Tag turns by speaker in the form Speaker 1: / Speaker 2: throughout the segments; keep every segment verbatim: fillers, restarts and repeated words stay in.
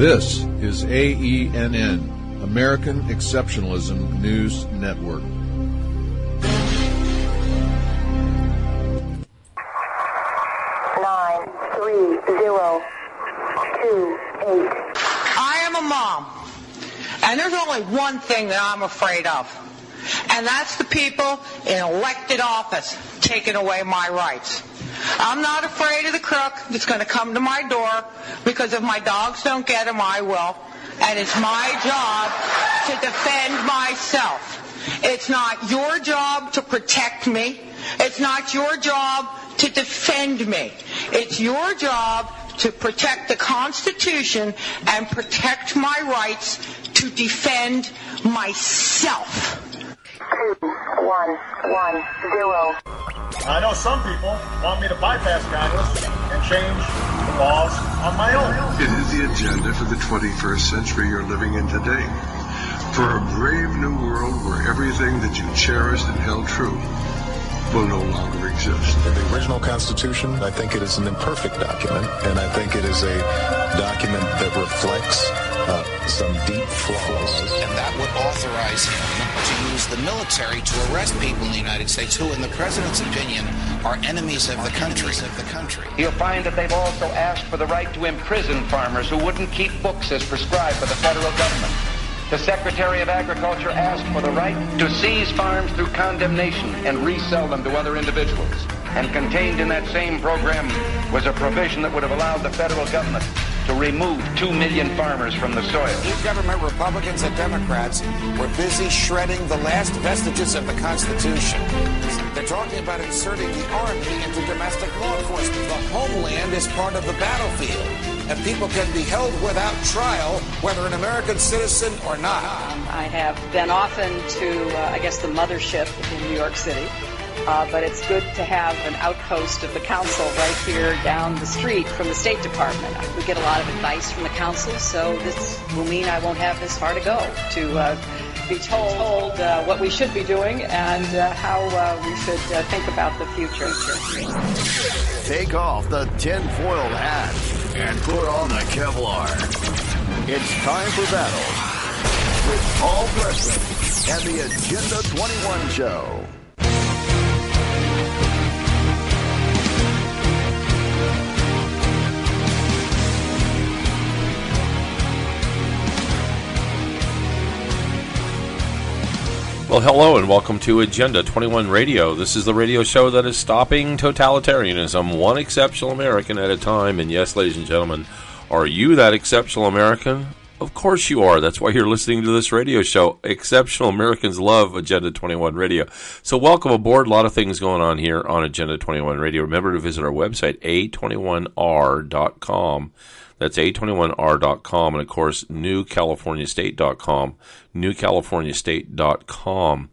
Speaker 1: This is A E N N, American Exceptionalism News Network.
Speaker 2: Nine, three, zero, two, eight.
Speaker 3: I am a mom, and there's only one thing that I'm afraid of, and that's the people in elected office taking away my rights. I'm not afraid of the crook that's going to come to my door, because if my dogs don't get him, I will. And it's my job to defend myself. It's not your job to protect me. It's not your job to defend me. It's your job to protect the Constitution and protect my rights to defend myself.
Speaker 2: Two, one, one, zero.
Speaker 4: I know some people want me to bypass Congress and change the laws on my own.
Speaker 5: It is the agenda for the twenty-first century you're living in today. For a brave new world where everything that you cherished and held true will no longer exist.
Speaker 6: In the original Constitution, I think it is an imperfect document, and I think it is a document that reflects uh, some deep flaws.
Speaker 7: And that would authorize him to use the military to arrest people in the United States who, in the president's opinion, are enemies of the country. Of the country.
Speaker 8: You'll find that they've also asked for the right to imprison farmers who wouldn't keep books as prescribed by the federal government. The Secretary of Agriculture asked for the right to seize farms through condemnation and resell them to other individuals. And contained in that same program was a provision that would have allowed the federal government to remove two million farmers from the soil.
Speaker 7: New government Republicans and Democrats were busy shredding the last vestiges of the Constitution. They're talking about inserting the Army into domestic law enforcement. The homeland is part of the battlefield, and people can be held without trial, whether an American citizen or not.
Speaker 9: I have been often to, uh, I guess, the mothership in New York City. Uh, but it's good to have an outpost of the council right here down the street from the State Department. We get a lot of advice from the council, so this will mean I won't have this far to go to uh, be told, told uh, what we should be doing and uh, how uh, we should uh, think about the future.
Speaker 10: Take off the tinfoil hat and put on the Kevlar. It's time for battle with Paul Preston and the Agenda twenty-one Show.
Speaker 11: Well, hello and welcome to Agenda twenty-one Radio. This is the radio show that is stopping totalitarianism, one exceptional American at a time. And yes, ladies and gentlemen, are you that exceptional American? Of course you are. That's why you're listening to this radio show. Exceptional Americans love Agenda twenty-one Radio. So welcome aboard. A lot of things going on here on Agenda twenty-one Radio. Remember to visit our website, A twenty-one R dot com. That's A twenty-one R dot com, and of course, New California State dot com, New California State dot com.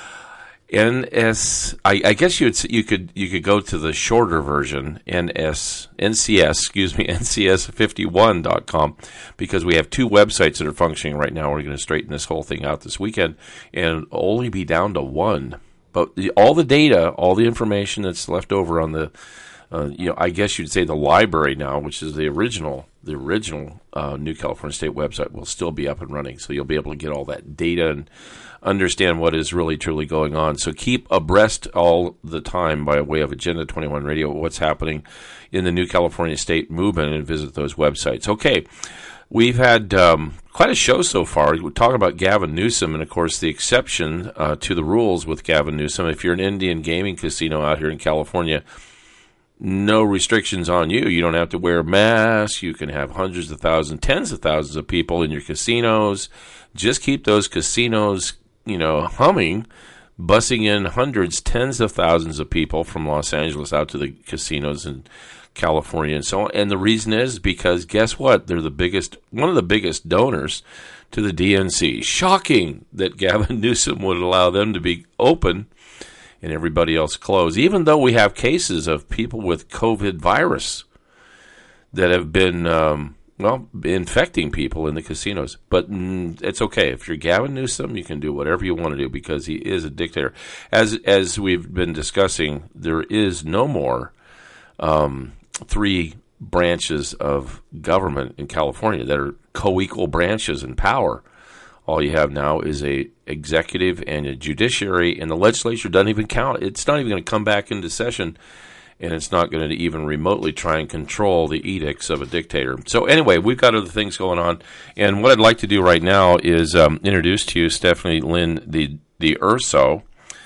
Speaker 11: N S, I, I guess you'd you could you could go to the shorter version, N S N C S, excuse me, N C S fifty-one dot com, because we have two websites that are functioning right now. We're going to straighten this whole thing out this weekend and only be down to one. But the, all the data, all the information that's left over on the Uh, you know, I guess you'd say the library now, which is the original, the original uh, New California State website, will still be up and running. So you'll be able to get all that data and understand what is really truly going on. So keep abreast all the time by way of Agenda twenty-one Radio, what's happening in the New California State movement, and visit those websites. Okay, we've had um, quite a show so far. We're talking about Gavin Newsom, and of course the exception uh, to the rules with Gavin Newsom. If you're an Indian gaming casino out here in California, no restrictions on you. You don't have to wear masks. You can have hundreds of thousands, tens of thousands of people in your casinos. Just keep those casinos, you know, humming, bussing in hundreds, tens of thousands of people from Los Angeles out to the casinos in California and so on. And the reason is because guess what? They're the biggest, one of the biggest donors to the D N C. Shocking that Gavin Newsom would allow them to be open and everybody else closed, even though we have cases of people with COVID virus that have been, um, well, infecting people in the casinos. But mm, it's okay. If you're Gavin Newsom, you can do whatever you want to do because he is a dictator. As as we've been discussing, there is no more um, three branches of government in California that are co-equal branches in power. All you have now is a executive and a judiciary, and the legislature doesn't even count. It's not even going to come back into session, and it's not going to even remotely try and control the edicts of a dictator. So anyway, we've got other things going on, and what I'd like to do right now is um, introduce to you Stephanie Lynn the the Urso.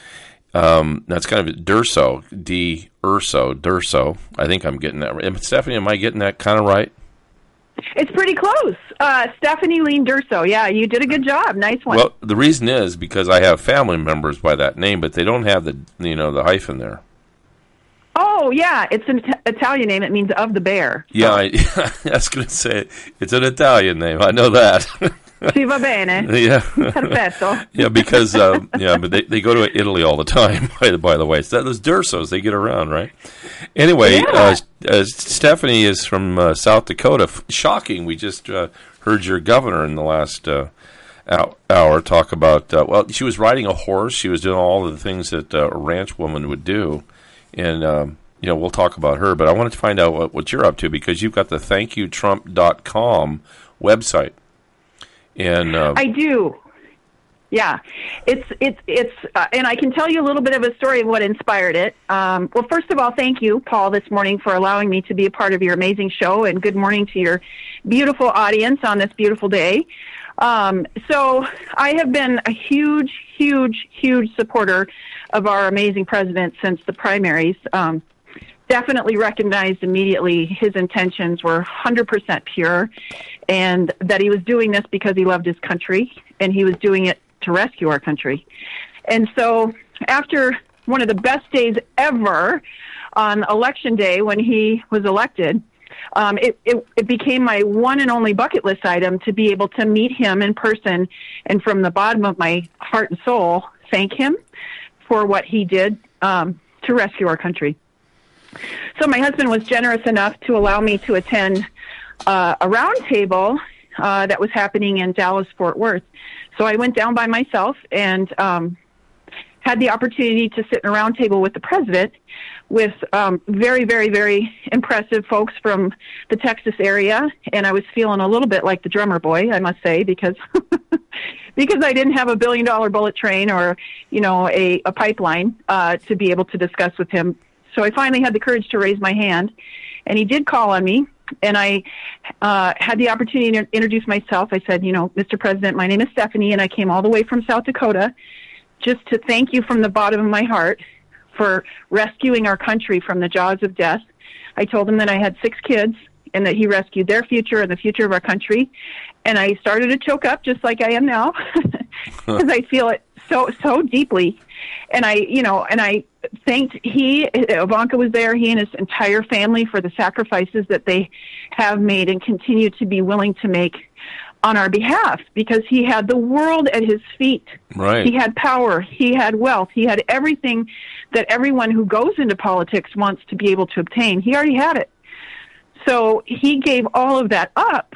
Speaker 11: Um, that's kind of Durso, D Urso, Durso. I think I'm getting that right. Stephanie, am I getting that kind of right?
Speaker 12: It's pretty close. Uh, Stephanie Leen Durso. Yeah, you did a good job. Nice one.
Speaker 11: Well, the reason is because I have family members by that name, but they don't have the you know the hyphen there.
Speaker 12: Oh, yeah. It's an It- Italian name. It means of the bear.
Speaker 11: Yeah, I, I was going to say it's an Italian name. I know that.
Speaker 12: Si va bene.
Speaker 11: Yeah.
Speaker 12: Perfetto.
Speaker 11: Yeah, because uh, yeah, but they, they go to Italy all the time. By the by the way, so those Dursos, they get around, right? Anyway,
Speaker 12: Yeah.
Speaker 11: uh, uh, Stephanie is from uh, South Dakota. F- Shocking. We just uh, heard your governor in the last uh, hou- hour talk about. Uh, well, she was riding a horse. She was doing all of the things that uh, a ranch woman would do, and um, you know we'll talk about her. But I wanted to find out what, what you're up to because you've got the thank you trump dot com website. And uh,
Speaker 12: I do. Yeah, it's it's it's, uh, and I can tell you a little bit of a story of what inspired it. Um, well, first of all, thank you, Paul, this morning for allowing me to be a part of your amazing show, and good morning to your beautiful audience on this beautiful day. Um, so, I have been a huge, huge, huge supporter of our amazing president since the primaries. Um, definitely recognized immediately his intentions were one hundred percent pure, and that he was doing this because he loved his country, and he was doing it to rescue our country. And so after one of the best days ever on Election Day when he was elected, um, it, it, it became my one and only bucket list item to be able to meet him in person and from the bottom of my heart and soul thank him for what he did um, to rescue our country. So my husband was generous enough to allow me to attend uh, a roundtable uh, that was happening in Dallas-Fort Worth. So I went down by myself and um, had the opportunity to sit in a roundtable with the president with um, very, very, very impressive folks from the Texas area. And I was feeling a little bit like the drummer boy, I must say, because because I didn't have a billion-dollar bullet train or, you know, a, a pipeline uh, to be able to discuss with him. So I finally had the courage to raise my hand, and he did call on me, and I uh, had the opportunity to introduce myself. I said, you know, Mister President, my name is Stephanie, and I came all the way from South Dakota just to thank you from the bottom of my heart for rescuing our country from the jaws of death. I told him that I had six kids and that he rescued their future and the future of our country, and I started to choke up just like I am now because I feel it so, so deeply. And I, you know, and I thanked he, Ivanka was there, he and his entire family for the sacrifices that they have made and continue to be willing to make on our behalf, because he had the world at his feet.
Speaker 11: Right.
Speaker 12: He had power. He had wealth. He had everything that everyone who goes into politics wants to be able to obtain. He already had it. So he gave all of that up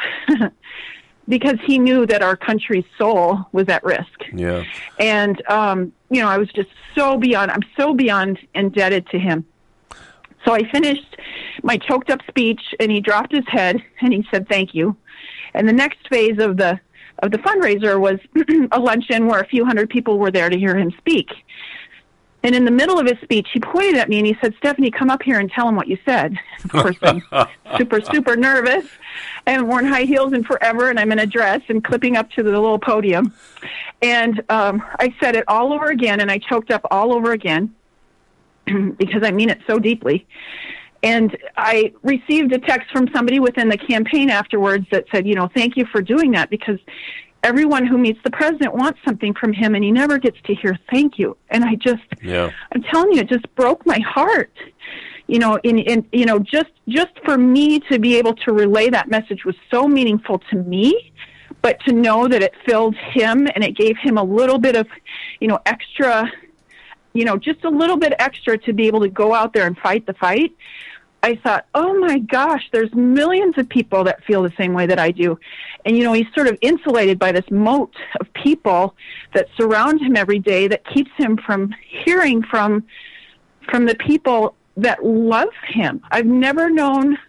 Speaker 12: because he knew that our country's soul was at risk.
Speaker 11: Yeah.
Speaker 12: And, um, you know, I was just so beyond, I'm so beyond indebted to him. So I finished my choked up speech, and he dropped his head and he said, thank you. And the next phase of the, of the fundraiser was a luncheon where a few hundred people were there to hear him speak. And in the middle of his speech, he pointed at me and he said, Stephanie, come up here and tell him what you said. Of course, I'm super, super nervous. I haven't worn high heels in forever, and I'm in a dress and clipping up to the little podium. And um, I said it all over again, and I choked up all over again because I mean it so deeply. And I received a text from somebody within the campaign afterwards that said, you know, thank you for doing that, because everyone who meets the president wants something from him, and he never gets to hear thank you. And I just,
Speaker 11: yeah.
Speaker 12: I'm telling you, it just broke my heart. You know, in, in you know, just just for me to be able to relay that message was so meaningful to me, but to know that it filled him and it gave him a little bit of, you know, extra, you know, just a little bit extra to be able to go out there and fight the fight. I thought, oh my gosh, there's millions of people that feel the same way that I do. And, you know, he's sort of insulated by this moat of people that surround him every day that keeps him from hearing from from the people that love him. I've never known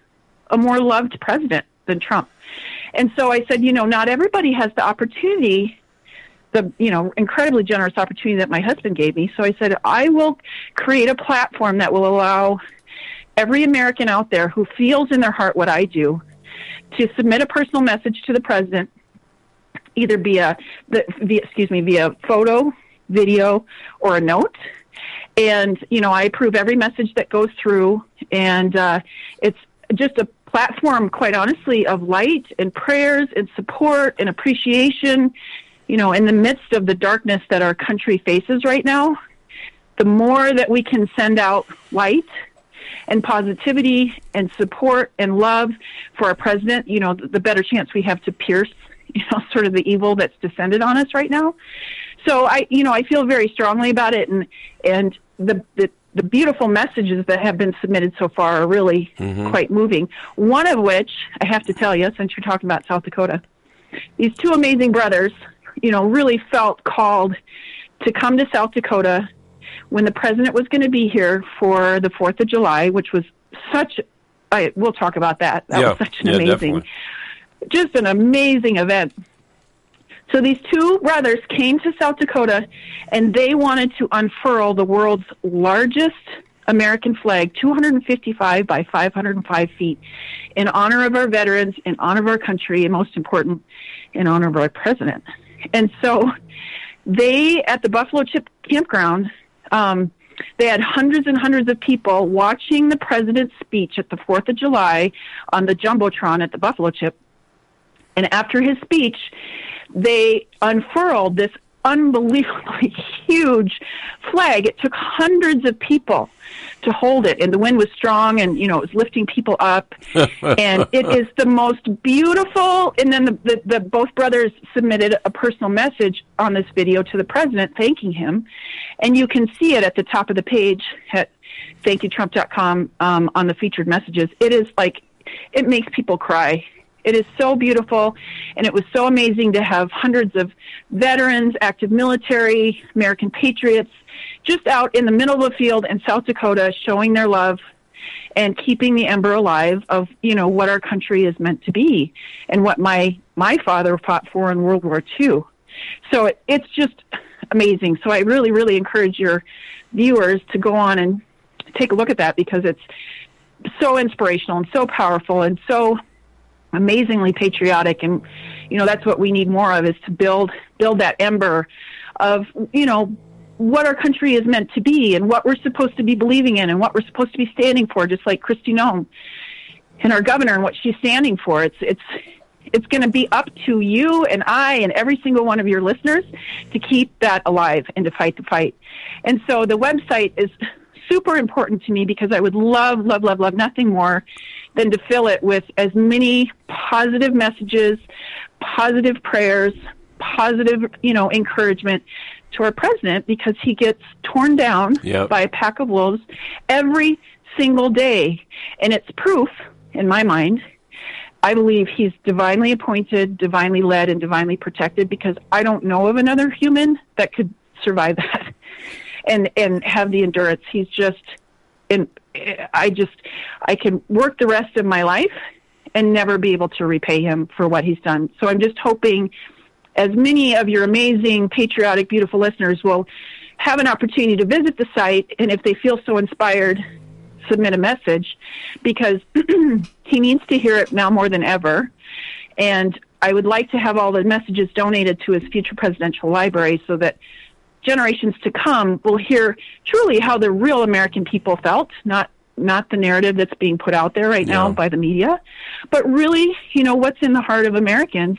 Speaker 12: a more loved president than Trump. And so I said, you know, not everybody has the opportunity, the, you know, incredibly generous opportunity that my husband gave me. So I said, I will create a platform that will allow every American out there who feels in their heart what I do to submit a personal message to the president, either via, the, via excuse me, via photo, video, or a note. And, you know, I approve every message that goes through, and uh, it's just a platform, quite honestly, of light and prayers and support and appreciation. You know, in the midst of the darkness that our country faces right now, the more that we can send out light and positivity and support and love for our president, you know, the better chance we have to pierce, you know, sort of the evil that's descended on us right now. So I, you know, I feel very strongly about it, and and the the, the beautiful messages that have been submitted so far are really mm-hmm. quite moving. One of which I have to tell you, since you're talking about South Dakota, these two amazing brothers, you know, really felt called to come to South Dakota when the president was going to be here for the Fourth of July, which was such. I we'll talk about that. That
Speaker 11: yeah.
Speaker 12: was such an
Speaker 11: yeah,
Speaker 12: amazing,
Speaker 11: definitely.
Speaker 12: just an amazing event. So these two brothers came to South Dakota, and they wanted to unfurl the world's largest American flag, two hundred fifty-five by five hundred five feet, in honor of our veterans, in honor of our country, and most important, in honor of our president. And so they, at the Buffalo Chip Campground, um, they had hundreds and hundreds of people watching the president's speech at the Fourth of July on the Jumbotron at the Buffalo Chip. And after his speech, they unfurled this unbelievably huge flag. It took hundreds of people to hold it, and the wind was strong, and, you know, it was lifting people up. And it is the most beautiful. And then the, the, the both brothers submitted a personal message on this video to the president, thanking him. And you can see it at the top of the page at thank you trump dot com um, on the featured messages. It is like, it makes people cry. It is so beautiful, and it was so amazing to have hundreds of veterans, active military, American patriots, just out in the middle of the field in South Dakota showing their love and keeping the ember alive of, you know, what our country is meant to be and what my, my father fought for in World War Two. So it, it's just amazing. So I really, really encourage your viewers to go on and take a look at that, because it's so inspirational and so powerful and so amazingly patriotic. And, you know, that's what we need more of, is to build build that ember of, you know, what our country is meant to be and what we're supposed to be believing in and what we're supposed to be standing for, just like Kristi Noem and our governor and what she's standing for. It's it's it's going to be up to you and I and every single one of your listeners to keep that alive and to fight the fight. And so the website is super important to me, because I would love, love, love, love nothing more than to fill it with as many positive messages, positive prayers, positive, you know, encouragement to our president, because he gets torn down yep. by a pack of wolves every single day. And it's proof, in my mind, I believe he's divinely appointed, divinely led, and divinely protected, because I don't know of another human that could survive that and and have the endurance. He's just, and I just, I can work the rest of my life and never be able to repay him for what he's done. So I'm just hoping as many of your amazing, patriotic, beautiful listeners will have an opportunity to visit the site, and if they feel so inspired, submit a message, because he needs to hear it now more than ever. And I would like to have all the messages donated to his future presidential library, so that generations to come will hear truly how the real American people felt, not not the narrative that's being put out there right yeah. now by the media, but really, you know, what's in the heart of Americans.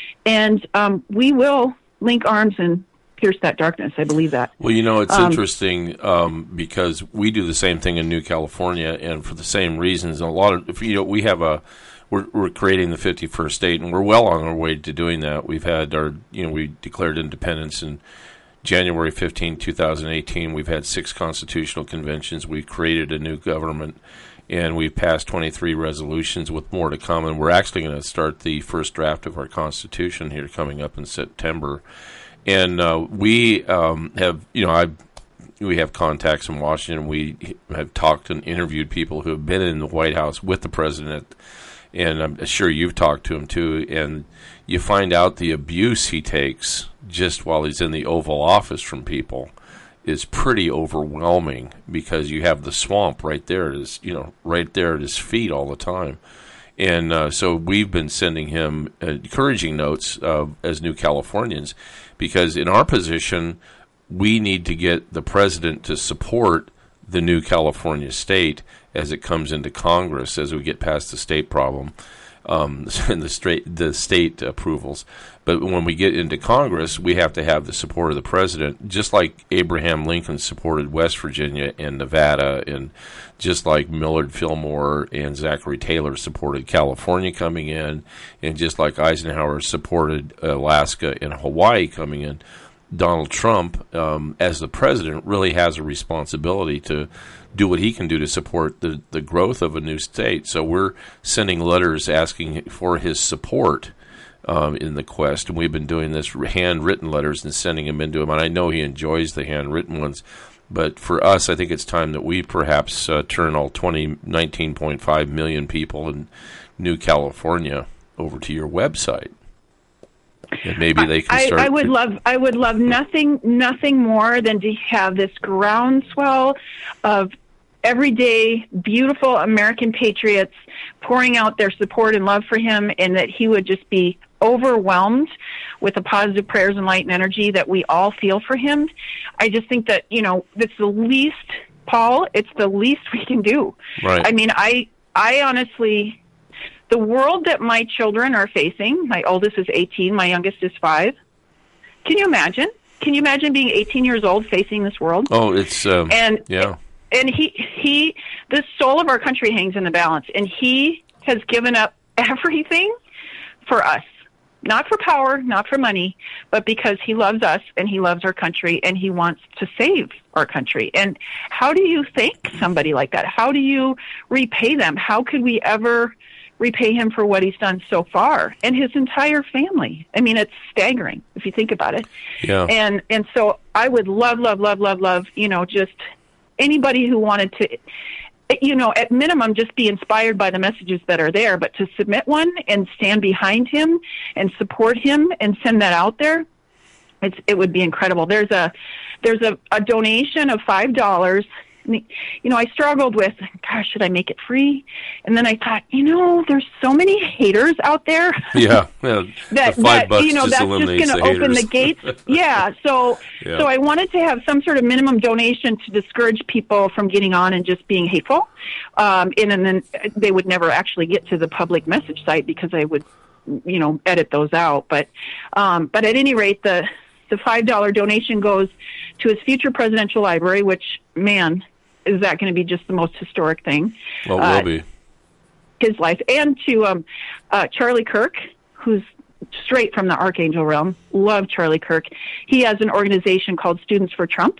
Speaker 12: And um, we will link arms and pierce that darkness. I believe that.
Speaker 11: Well, you know, it's
Speaker 12: um,
Speaker 11: interesting um, because we do the same thing in New California, and for the same reasons. A lot of, you know, we have a, we're, we're creating the fifty-first state, and we're well on our way to doing that. We've had our, you know, we declared independence in January fifteenth, twenty eighteen. We've had six constitutional conventions. We've created a new government, and we've passed twenty-three resolutions, with more to come. And we're actually going to start the first draft of our Constitution here coming up in September. And uh, we um, have, you know, I've we have contacts in Washington. We have talked and interviewed people who have been in the White House with the president, and I'm sure you've talked to him too. And you find out the abuse he takes just while he's in the Oval Office from people is pretty overwhelming, because you have the swamp right there at his, you know, right there at his feet all the time. And uh, so we've been sending him encouraging notes uh, as New Californians, because in our position, we need to get the president to support the New California state as it comes into Congress, as we get past the state problem um, and the, straight, the state approvals. But when we get into Congress, we have to have the support of the president, just like Abraham Lincoln supported West Virginia and Nevada, and just like Millard Fillmore and Zachary Taylor supported California coming in, and just like Eisenhower supported Alaska and Hawaii coming in. Donald Trump, um, as the president, really has a responsibility to do what he can do to support the, the growth of a new state. So we're sending letters asking for his support um, in the quest, and we've been doing this handwritten letters and sending them into him. And I know he enjoys the handwritten ones, but for us, I think it's time that we perhaps uh, turn all twenty, nineteen point five million people in New California over to your website. And maybe they can start.
Speaker 12: I, I would
Speaker 11: to,
Speaker 12: love. I would love nothing, nothing more than to have this groundswell of everyday, beautiful American patriots pouring out their support and love for him, and that he would just be overwhelmed with the positive prayers and light and energy that we all feel for him. I just think that, you know, it's the least, Paul. It's the least we can do.
Speaker 11: Right.
Speaker 12: I mean, I, I honestly. The world that my children are facing, my oldest is eighteen, my youngest is five. Can you imagine? Can you imagine being eighteen years old facing this world?
Speaker 11: Oh, it's, um,
Speaker 12: and,
Speaker 11: yeah.
Speaker 12: And he, he, the soul of our country hangs in the balance, and he has given up everything for us. Not for power, not for money, but because he loves us and he loves our country and he wants to save our country. And how do you thank somebody like that? How do you repay them? How could we ever repay him for what he's done so far, and his entire family? I mean, it's staggering if you think about it.
Speaker 11: Yeah.
Speaker 12: And and so I would love, love, love, love, love, you know, just anybody who wanted to, you know, at minimum, just be inspired by the messages that are there, but to submit one and stand behind him and support him and send that out there, it's, it would be incredible. There's a, there's a, a donation of five dollars. You know, I struggled with, gosh, should I make it free? And then I thought, you know, there's so many haters out there.
Speaker 11: Yeah, yeah.
Speaker 12: that,
Speaker 11: the five
Speaker 12: that
Speaker 11: bucks
Speaker 12: you know,
Speaker 11: just
Speaker 12: that's just going to
Speaker 11: the
Speaker 12: open the
Speaker 11: haters.
Speaker 12: gates. Yeah, so
Speaker 11: Yeah.
Speaker 12: so I wanted to have some sort of minimum donation to discourage people from getting on and just being hateful. Um, and, and then they would never actually get to the public message site because I would, you know, edit those out. But um, but at any rate, the the five dollar donation goes to his future presidential library, which, man, is that going to be just the most historic thing?
Speaker 11: Well, it will
Speaker 12: uh,
Speaker 11: be.
Speaker 12: His life. And to um, uh, Charlie Kirk, who's straight from the Archangel realm. Love Charlie Kirk. He has an organization called Students for Trump.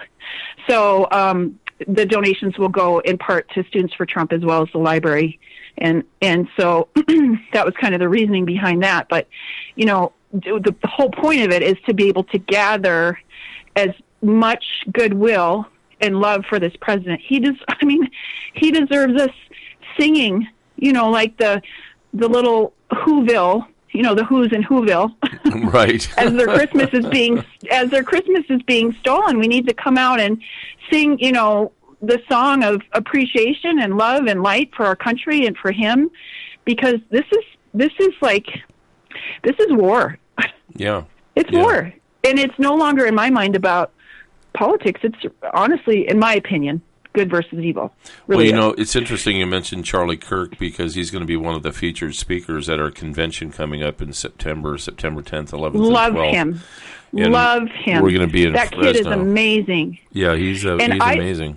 Speaker 12: So um, the donations will go in part to Students for Trump as well as the library. And and so that was kind of the reasoning behind that. But, you know, the, the whole point of it is to be able to gather as much goodwill and love for this president. He does. I mean, he deserves us singing, you know, like the the little Whoville, you know, the Who's in Whoville.
Speaker 11: Right.
Speaker 12: as their Christmas is being as their Christmas is being stolen, we need to come out and sing, you know, the song of appreciation and love and light for our country and for him, because this is this is like this is war.
Speaker 11: Yeah.
Speaker 12: It's
Speaker 11: yeah.
Speaker 12: war, and it's no longer in my mind about politics. It's honestly, in my opinion, good versus evil. Really
Speaker 11: well, you
Speaker 12: is.
Speaker 11: know, it's interesting you mentioned Charlie Kirk, because he's going to be one of the featured speakers at our convention coming up in September, September tenth, eleventh,
Speaker 12: Love
Speaker 11: and twelfth.
Speaker 12: him.
Speaker 11: And
Speaker 12: Love him.
Speaker 11: We're going to be in
Speaker 12: that
Speaker 11: Fresno.
Speaker 12: kid is amazing.
Speaker 11: Yeah, he's uh,
Speaker 12: And
Speaker 11: he's
Speaker 12: I-
Speaker 11: amazing.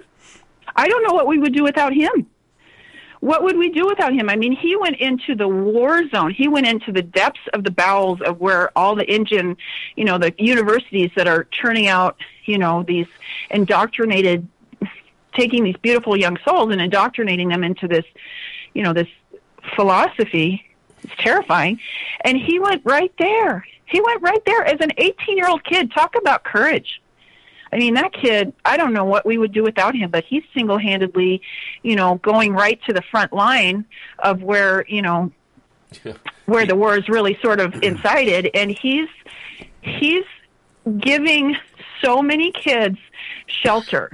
Speaker 12: I don't know what we would do without him. What would we do without him? I mean, he went into the war zone. He went into the depths of the bowels of where all the engine, you know, the universities that are churning out, you know, these indoctrinated, taking these beautiful young souls and indoctrinating them into this, you know, this philosophy. It's terrifying. And he went right there. He went right there as an eighteen-year-old kid. Talk about courage. I mean, that kid, I don't know what we would do without him, but he's single-handedly, you know, going right to the front line of where, you know, yeah. where the war is really sort of incited. And he's, he's giving so many kids shelter.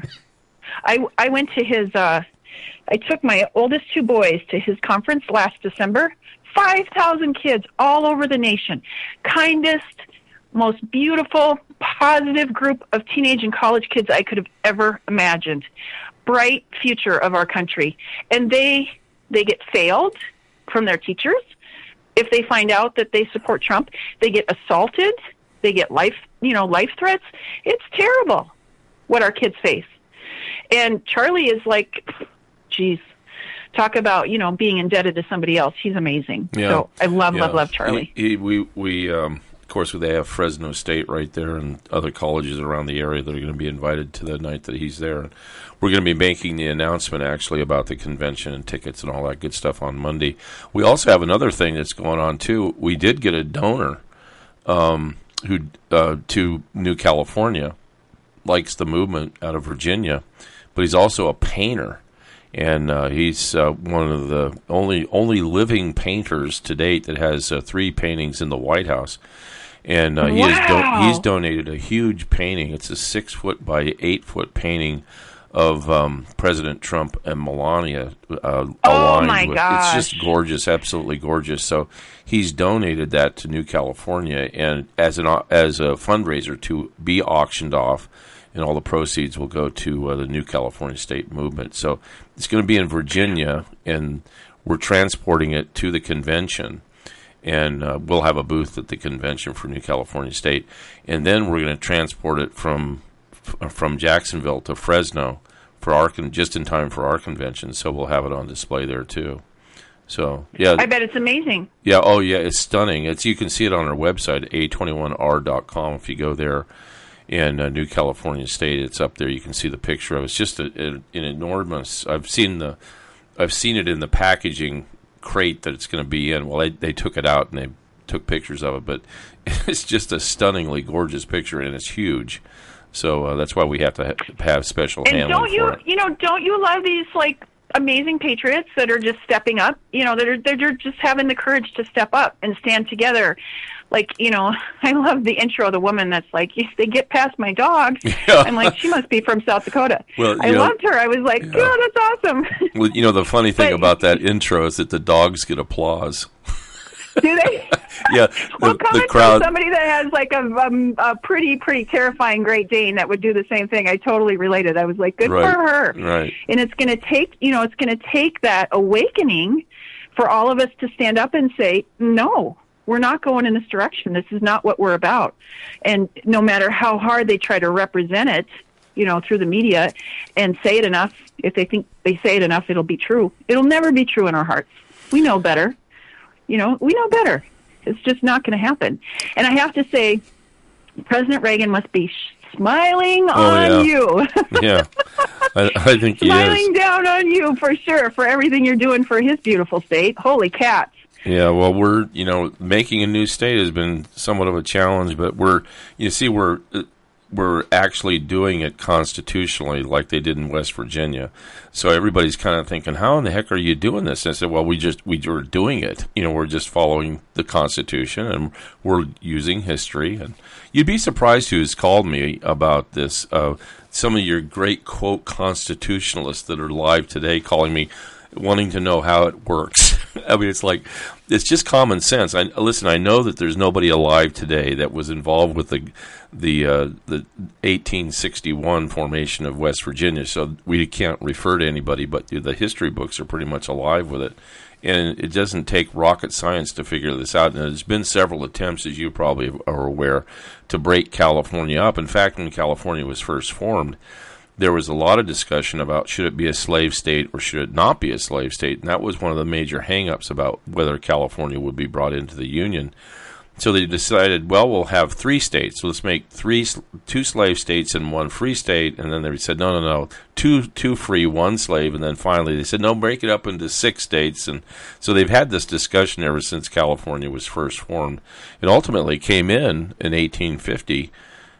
Speaker 12: I, I went to his, uh, I took my oldest two boys to his conference last December. five thousand kids all over the nation. Kindest, most beautiful, positive group of teenage and college kids I could have ever imagined. Bright future of our country. And they they get failed from their teachers. If they find out that they support Trump, they get assaulted. They get life, you know, life threats. It's terrible what our kids face. And Charlie is like, geez, talk about, you know, being indebted to somebody else. He's amazing. Yeah. So I love, yeah. love, love Charlie.
Speaker 11: He, he, we, we um, of course, they have Fresno State right there and other colleges around the area that are going to be invited to the night that he's there. We're going to be making the announcement, actually, about the convention and tickets and all that good stuff on Monday. We also have another thing that's going on, too. We did get a donor um, who uh, to New California, likes the movement out of Virginia, but he's also a painter. And uh, he's uh, one of the only only living painters to date that has uh, three paintings in the White House. And uh, he
Speaker 12: wow.
Speaker 11: has do- he's donated a huge painting. It's a six foot by eight foot painting of um, President Trump and Melania uh, aligned
Speaker 12: oh my
Speaker 11: with.
Speaker 12: Gosh.
Speaker 11: It's just gorgeous, absolutely gorgeous. So he's donated that to New California, and as an as a fundraiser to be auctioned off. And all the proceeds will go to uh, the New California State Movement. So it's going to be in Virginia, and we're transporting it to the convention. And uh, we'll have a booth at the convention for New California State. And then we're going to transport it from f- from Jacksonville to Fresno for our con- just in time for our convention. So we'll have it on display there, too. So, yeah.
Speaker 12: I bet it's amazing.
Speaker 11: Yeah, oh, yeah, it's stunning. It's You can see it on our website, A twenty-one R dot com, if you go there. In uh, New California State, it's up there. You can see the picture of it. It's just a, a, an enormous. I've seen the, I've seen it in the packaging crate that it's going to be in. Well, they, they took it out and they took pictures of it, but it's just a stunningly gorgeous picture, and it's huge. So uh, that's why we have to ha- have special
Speaker 12: and
Speaker 11: handling
Speaker 12: don't you,
Speaker 11: for it.
Speaker 12: you know, don't you love these like amazing patriots that are just stepping up? You know, that are they're just having the courage to step up and stand together. Like, you know, I love the intro of the woman that's like, if they get past my dog, yeah. I'm like, she must be from South Dakota. Well, I know, loved her. I was like, yeah. oh, that's awesome.
Speaker 11: Well, you know, the funny thing but, about that intro is that the dogs get applause.
Speaker 12: Do they?
Speaker 11: Yeah.
Speaker 12: Well,
Speaker 11: the,
Speaker 12: coming
Speaker 11: the crowd...
Speaker 12: from somebody that has like a, um, a pretty, pretty terrifying Great Dane that would do the same thing, I totally related. I was like, good
Speaker 11: right.
Speaker 12: for her.
Speaker 11: Right.
Speaker 12: And it's going to take, you know, it's going to take that awakening for all of us to stand up and say, no. We're not going in this direction. This is not what we're about. And no matter how hard they try to represent it, you know, through the media and say it enough, if they think they say it enough, it'll be true. It'll never be true in our hearts. We know better. You know, we know better. It's just not going to happen. And I have to say, President Reagan must be smiling
Speaker 11: oh,
Speaker 12: on
Speaker 11: yeah.
Speaker 12: you.
Speaker 11: yeah, I, I think he
Speaker 12: smiling
Speaker 11: is.
Speaker 12: down on you for sure, for everything you're doing for his beautiful state. Holy cats.
Speaker 11: Yeah, well, we're, you know, making a new state has been somewhat of a challenge, but we're, you see, we're we're actually doing it constitutionally like they did in West Virginia. So everybody's kind of thinking, how in the heck are you doing this? And I said, well, we just, we were doing it. You know, we're just following the Constitution, and we're using history. And you'd be surprised who's called me about this. Uh, some of your great, quote, constitutionalists that are live today calling me, wanting to know how it works. I mean, it's like, it's just common sense. I listen. I know that there's nobody alive today that was involved with the the uh, the eighteen sixty-one formation of West Virginia, so we can't refer to anybody. But the history books are pretty much alive with it, and it doesn't take rocket science to figure this out. And there's been several attempts, as you probably are aware, to break California up. In fact, when California was first formed, there was a lot of discussion about should it be a slave state or should it not be a slave state, and that was one of the major hang-ups about whether California would be brought into the Union. So they decided, well, we'll have three states. So let's make three, two slave states and one free state. And then they said, no, no, no, two, two free, one slave. And then finally they said, no, break it up into six states. And so they've had this discussion ever since California was first formed. It ultimately came in in eighteen fifty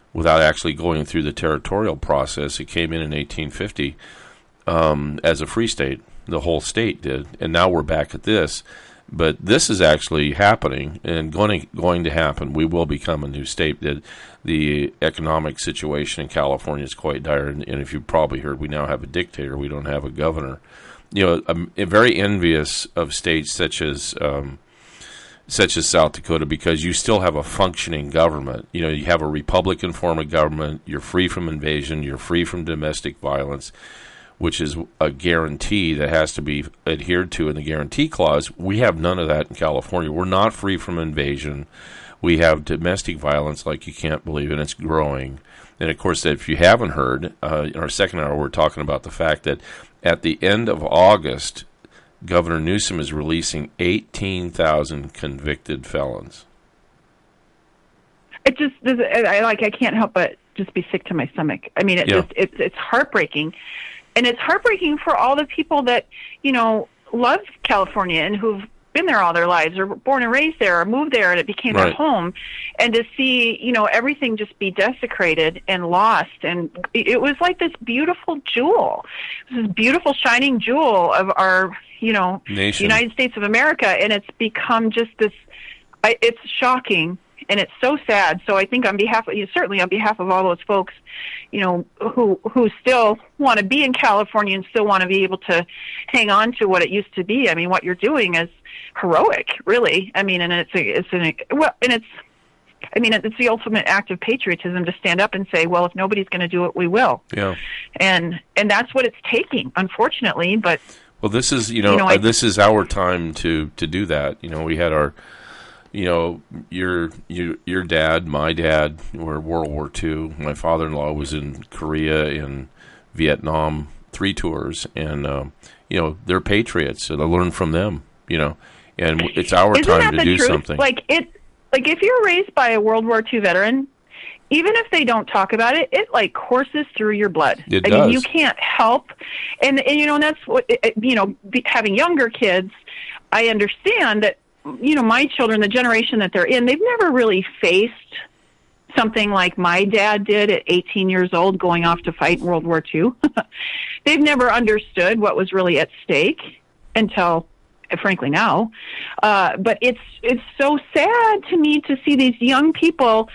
Speaker 11: without actually going through the territorial process. It came in in eighteen fifty um, as a free state. The whole state did, and now we're back at this. But this is actually happening and going to, going to happen. We will become a new state. The, the economic situation in California is quite dire, and, and if you've probably heard, we now have a dictator. We don't have a governor. You know, I'm very envious of states such as um, such as South Dakota, because you still have a functioning government. You know, you have a Republican form of government. You're free from invasion. You're free from domestic violence, which is a guarantee that has to be adhered to in the guarantee clause. We have none of that in California. We're not free from invasion. We have domestic violence like you can't believe, and it's growing. And, of course, if you haven't heard, uh, in our second hour, we're talking about the fact that at the end of August, Governor Newsom is releasing eighteen thousand convicted felons.
Speaker 12: It just, I like, I can't help but just be sick to my stomach. I mean, it
Speaker 11: Yeah.
Speaker 12: just, it's, it's heartbreaking. And it's heartbreaking for all the people that, you know, love California and who've been there all their lives, or born and raised there, or moved there, and it became
Speaker 11: Right.
Speaker 12: their home. And to see, you know, everything just be desecrated and lost. And it was like this beautiful jewel, this beautiful shining jewel of our, you know,
Speaker 11: Nation.
Speaker 12: United States of America. And it's become just this, I, it's shocking. And it's so sad. So I think on behalf of, you know, certainly on behalf of all those folks, you know, who who still want to be in California and still want to be able to hang on to what it used to be. I mean, what you're doing is heroic, really. I mean, and it's a, it's an well, and it's, I mean, it's the ultimate act of patriotism to stand up and say, well, if nobody's going to do it, we will.
Speaker 11: Yeah.
Speaker 12: And and that's what it's taking, unfortunately. But
Speaker 11: well, this is you know,
Speaker 12: you know
Speaker 11: uh,
Speaker 12: I,
Speaker 11: this is our time to to do that. You know, we had our. You know, your your your dad, my dad, were World War Two. My father-in-law was in Korea and Vietnam, three tours, and um, you know they're patriots, and I learned from them. You know, and it's our
Speaker 12: Isn't
Speaker 11: time
Speaker 12: that
Speaker 11: to
Speaker 12: the
Speaker 11: do
Speaker 12: truth?
Speaker 11: something.
Speaker 12: Like it, like if you're raised by a World War Two veteran, even if they don't talk about it, it like courses through your blood.
Speaker 11: It
Speaker 12: I
Speaker 11: does.
Speaker 12: mean, you can't help, and, and you know, and that's what it, you know. Be, having younger kids, I understand that. You know, my children, the generation that they're in, they've never really faced something like my dad did at eighteen years old, going off to fight in World War Two. They've never understood what was really at stake until, frankly, now. Uh, but it's it's so sad to me to see these young people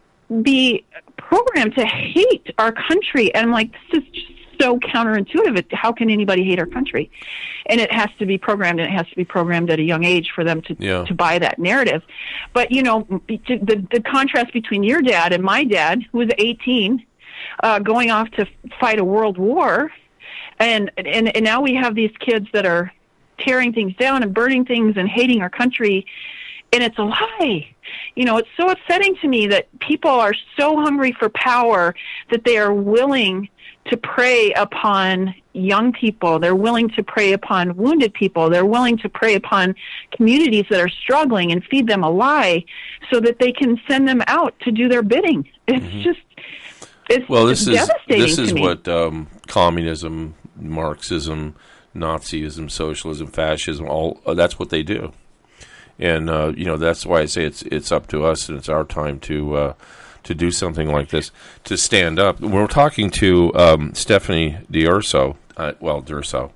Speaker 12: be programmed to hate our country. And I'm like, this is just so counterintuitive. It, how can anybody hate our country? And it has to be programmed, and it has to be programmed at a young age for them to
Speaker 11: Yeah. to
Speaker 12: buy that narrative. But, you know, the, the contrast between your dad and my dad, who was eighteen, uh, going off to fight a world war, and, and, and now we have these kids that are tearing things down and burning things and hating our country, and it's a lie. You know, it's so upsetting to me that people are so hungry for power that they are willing to prey upon young people. They're willing to prey upon wounded people. They're willing to prey upon communities that are struggling and feed them a lie so that they can send them out to do their bidding. It's
Speaker 11: Mhm.
Speaker 12: just, it's
Speaker 11: well, this is
Speaker 12: devastating
Speaker 11: this is
Speaker 12: to me.
Speaker 11: what um, communism, Marxism, Nazism, socialism, fascism, all uh, that's what they do. And uh, you know, that's why I say it's it's up to us, and it's our time to uh, to do something like this, to stand up. We're talking to um, Stephanie D'Urso, uh, well, D'Urso.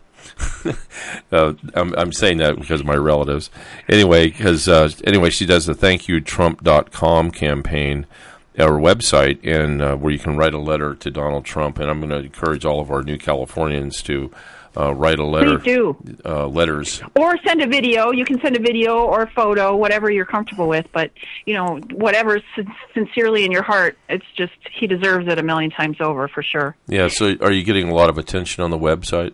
Speaker 11: uh, I'm, I'm saying that because of my relatives. Anyway, because uh, anyway, she does the thank you trump dot com campaign, our website, and uh, where you can write a letter to Donald Trump. And I'm going to encourage all of our new Californians to uh, write a letter.
Speaker 12: Please do.
Speaker 11: Uh, letters.
Speaker 12: Or send a video. You can send a video or a photo, whatever you're comfortable with. But, you know, whatever's sin- sincerely in your heart, it's just, he deserves it a million times over, for sure.
Speaker 11: Yeah, so are you getting a lot of attention on the website?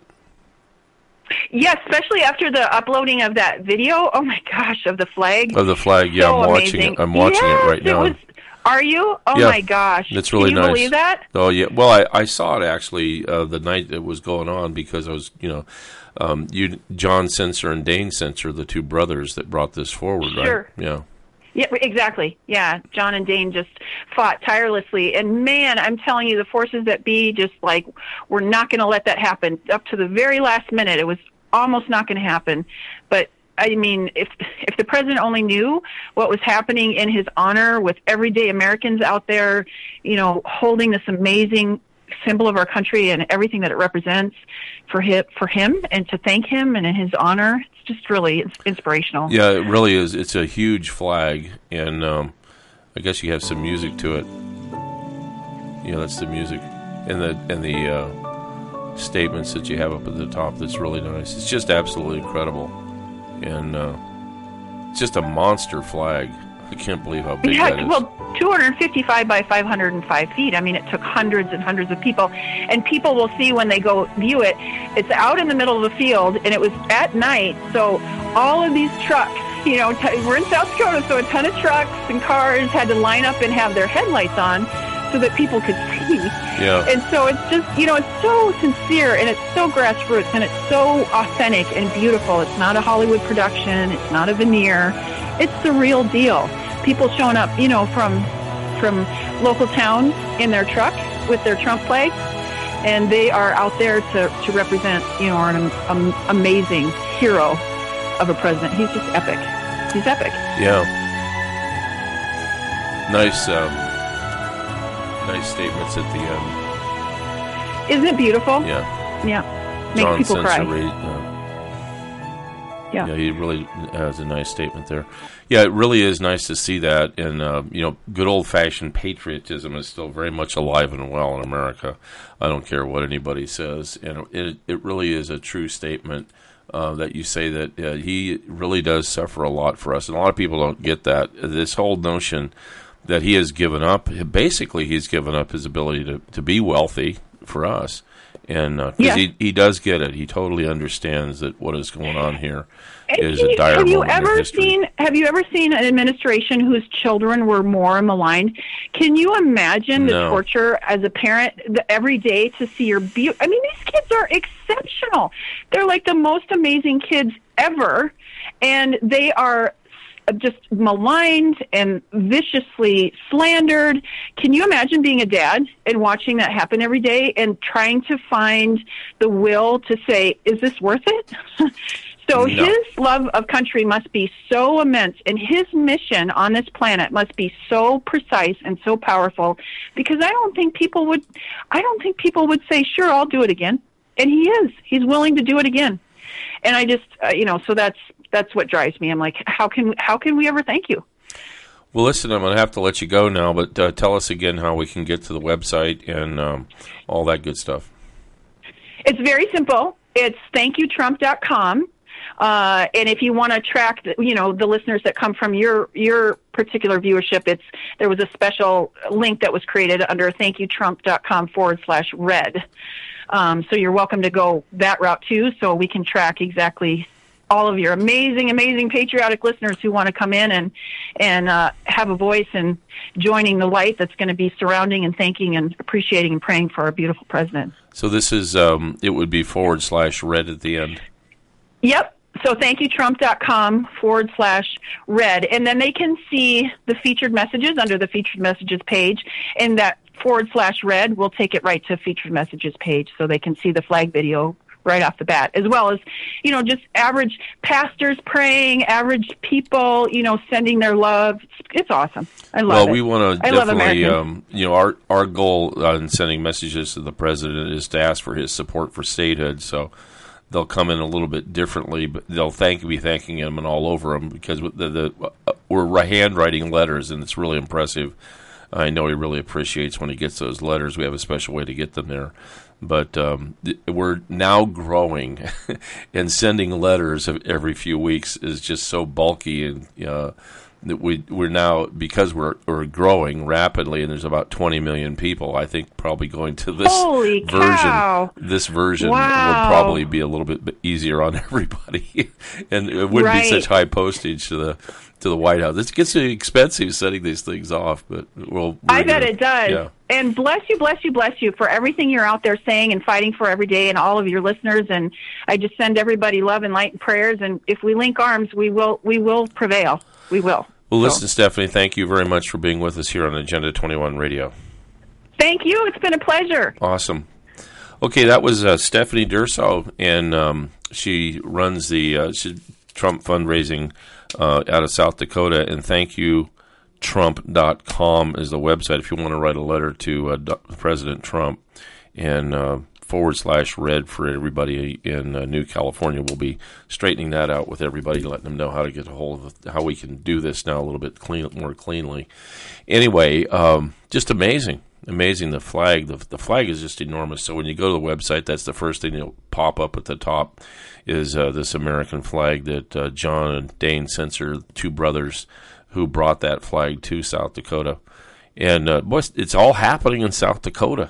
Speaker 12: Yes, especially after the uploading of that video. Oh, my gosh, of the flag.
Speaker 11: Of the flag, yeah,
Speaker 12: So
Speaker 11: I'm watching
Speaker 12: amazing.
Speaker 11: it. I'm watching
Speaker 12: yes,
Speaker 11: it right now.
Speaker 12: It was, are you? Oh,
Speaker 11: Yeah,
Speaker 12: my gosh.
Speaker 11: It's really
Speaker 12: Can you
Speaker 11: nice.
Speaker 12: believe that?
Speaker 11: Oh, yeah. Well, I, I saw it actually uh, the night it was going on because I was, you know, um, you John Sensor and Dane Sensor, the two brothers that brought this forward,
Speaker 12: Sure.
Speaker 11: right? Yeah.
Speaker 12: Yeah, exactly. Yeah, John and Dane just fought tirelessly. And, man, I'm telling you, the forces that be just, like, we're not going to let that happen. Up to the very last minute, it was almost not going to happen. But I mean, if if the president only knew what was happening in his honor with everyday Americans out there, you know, holding this amazing symbol of our country and everything that it represents for him, for him and to thank him and in his honor, it's just really it's inspirational.
Speaker 11: Yeah, it really is. It's a huge flag, and um, I guess you have some music to it. Yeah, that's the music and the and the uh, statements that you have up at the top. That's really nice. It's just absolutely incredible, and uh, it's just a monster flag. I can't believe how big
Speaker 12: yeah,
Speaker 11: that is.
Speaker 12: Well, two hundred fifty-five by five hundred five feet. I mean, it took hundreds and hundreds of people. And people will see when they go view it, it's out in the middle of the field, and it was at night. So all of these trucks, you know, t- we're in South Dakota, so a ton of trucks and cars had to line up and have their headlights on so that people could see.
Speaker 11: Yeah.
Speaker 12: And so it's just, you know, it's so sincere, and it's so grassroots, and it's so authentic and beautiful. It's not a Hollywood production. It's not a veneer. It's the real deal. People showing up, you know, from from local towns in their truck with their Trump flag, and they are out there to, to represent, you know, an um, amazing hero of a president. He's just epic. He's epic.
Speaker 11: Yeah. Nice, um, nice statements at the end.
Speaker 12: Isn't it beautiful?
Speaker 11: Yeah.
Speaker 12: Yeah. Makes
Speaker 11: John
Speaker 12: people cry.
Speaker 11: Sensory, uh,
Speaker 12: Yeah.
Speaker 11: yeah, he really has a nice statement there. Yeah, it really is nice to see that, and uh, you know, good old-fashioned patriotism is still very much alive and well in America. I don't care what anybody says, and it it really is a true statement uh, that you say that uh, he really does suffer a lot for us, and a lot of people don't get that. This whole notion that he has given up, basically, he's given up his ability to, to be wealthy for us. And uh, 'cause
Speaker 12: Yeah.
Speaker 11: he he does get it. He totally understands that what is going on here is
Speaker 12: Have
Speaker 11: a
Speaker 12: you-
Speaker 11: dire
Speaker 12: have you
Speaker 11: moment in
Speaker 12: ever
Speaker 11: history.
Speaker 12: seen Have you ever seen an administration whose children were more maligned? Can you imagine the
Speaker 11: No.
Speaker 12: torture as a parent the, every day to see your be- I mean, these kids are exceptional. They're like the most amazing kids ever, and they are just maligned and viciously slandered. Can you imagine being a dad and watching that happen every day and trying to find the will to say, is this worth it? So
Speaker 11: No.
Speaker 12: his love of country must be so immense, and his mission on this planet must be so precise and so powerful, because I don't think people would, I don't think people would say, sure, I'll do it again. And he is. He's willing to do it again. And I just, uh, you know, so that's, that's what drives me. I'm like, how can, how can we ever thank you?
Speaker 11: Well, listen, I'm going to have to let you go now, but uh, tell us again how we can get to the website and um, all that good stuff.
Speaker 12: It's very simple. It's thank you trump dot com. Uh, and if you want to track, the, you know, the listeners that come from your your particular viewership, it's there was a special link that was created under thank you trump dot com forward slash red. Um, so you're welcome to go that route too, so we can track exactly all of your amazing, amazing patriotic listeners who want to come in and and uh, have a voice and joining the light that's going to be surrounding and thanking and appreciating and praying for our beautiful president.
Speaker 11: So this is, um, it would be forward slash red at the end.
Speaker 12: Yep. So thank you trump dot com forward slash red. And then they can see the featured messages under the featured messages page. And that forward slash red will take it right to featured messages page so they can see the flag video right off the bat, as well as, you know, just average pastors praying, average people, you know, sending their love. It's awesome. I love
Speaker 11: well,
Speaker 12: it.
Speaker 11: we want to
Speaker 12: I love
Speaker 11: definitely,
Speaker 12: Americans.
Speaker 11: um, you know, our our goal in sending messages to the president is to ask for his support for statehood. So they'll come in a little bit differently, but they'll thank be thanking him and all over him because the, the uh, we're handwriting letters, and it's really impressive. I know he really appreciates when he gets those letters. We have a special way to get them there. But um, th- we're now growing, and sending letters every few weeks is just so bulky, and uh, that we we're now, because we're we're growing rapidly, and there's about twenty million people. I think probably going to this
Speaker 12: Holy
Speaker 11: version,
Speaker 12: cow.
Speaker 11: this version
Speaker 12: Wow.
Speaker 11: will probably be a little bit easier on everybody, and it wouldn't
Speaker 12: Right.
Speaker 11: be such high postage to the to the White House. It gets expensive setting these things off, but we'll.
Speaker 12: I
Speaker 11: we're
Speaker 12: bet
Speaker 11: gonna-
Speaker 12: it does.
Speaker 11: Yeah.
Speaker 12: And bless you, bless you, bless you for everything you're out there saying and fighting for every day, and all of your listeners. And I just send everybody love and light and prayers. And if we link arms, we will we will prevail. We will.
Speaker 11: Well,
Speaker 12: So,
Speaker 11: listen, Stephanie, thank you very much for being with us here on Agenda twenty-one Radio.
Speaker 12: thank you. It's been a pleasure.
Speaker 11: Awesome. Okay, that was uh, Stephanie Durso, and um, she runs the uh, she Trump fundraising uh, out of South Dakota. And thank you, Trump dot com is the website if you want to write a letter to uh, President Trump. And uh, forward slash red for everybody in uh, New California. We'll be straightening that out with everybody, letting them know how to get a hold of how we can do this now a little bit clean, more cleanly. Anyway, um, just amazing. Amazing, the flag. The, the flag is just enormous. So when you go to the website, that's the first thing that'll pop up at the top is uh, this American flag that uh, John and Dane Sensor, two brothers who brought that flag to South Dakota. And uh, boy, it's all happening in South Dakota.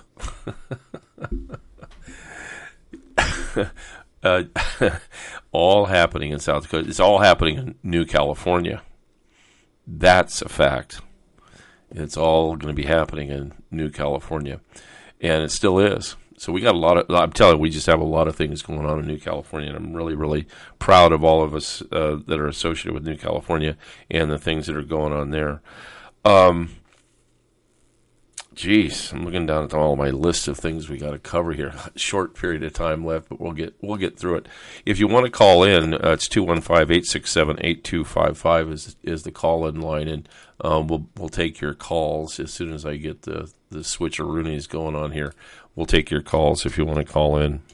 Speaker 11: uh, all happening in South Dakota. It's all happening in New California. That's a fact. It's all going to be happening in New California, and it still is. So we got a lot of, I'm telling you, we just have a lot of things going on in New California, and I'm really, really proud of all of us uh, that are associated with New California and the things that are going on there. Um, geez, I'm looking down at all my list of things we got to cover here. Short period of time left, but we'll get we'll get through it. If you want to call in, uh, it's two one five, eight six seven, eight two five five is is the call-in line, and um, we'll we'll take your calls as soon as I get the the switcheroonies going on here. We'll take your calls if you want to call in.